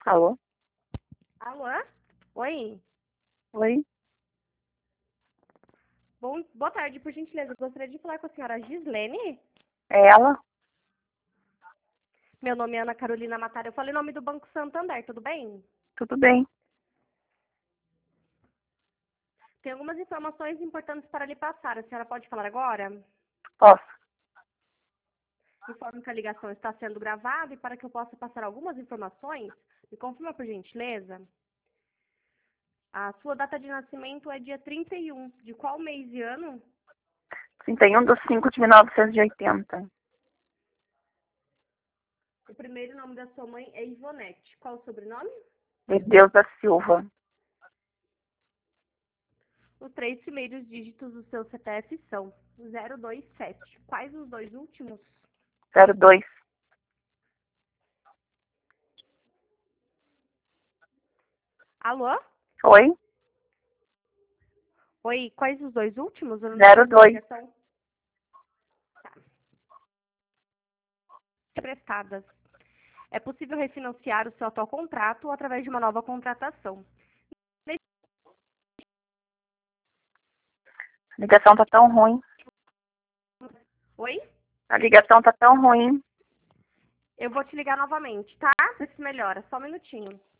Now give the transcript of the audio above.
Alô? Alô? Oi? Oi? Boa tarde, por gentileza. Eu gostaria de falar com a senhora Gislene. É ela? Meu nome é Ana Carolina Matar. Eu falei o nome do Banco Santander, tudo bem? Tudo bem? Tem algumas informações importantes para lhe passar. A senhora pode falar agora? Posso? Informo que a ligação está sendo gravada e para que eu possa passar algumas informações, me confirma por gentileza. A sua data de nascimento é dia 31. De qual mês e ano? 31/5/1980. O primeiro nome da sua mãe é Ivonete. Qual o sobrenome? De Deus da Silva. Os 3 primeiros dígitos do seu CPF são 027. Quais os dois últimos? 02. Alô? Oi? Oi, quais os dois últimos? Eu não entendi a 02. ligação. Tá. Prestadas. É possível refinanciar o seu atual contrato ou através de uma nova contratação. A ligação tá tão ruim. Oi? A ligação tá tão ruim. Eu vou te ligar novamente, tá? Vê se melhora. Só um minutinho.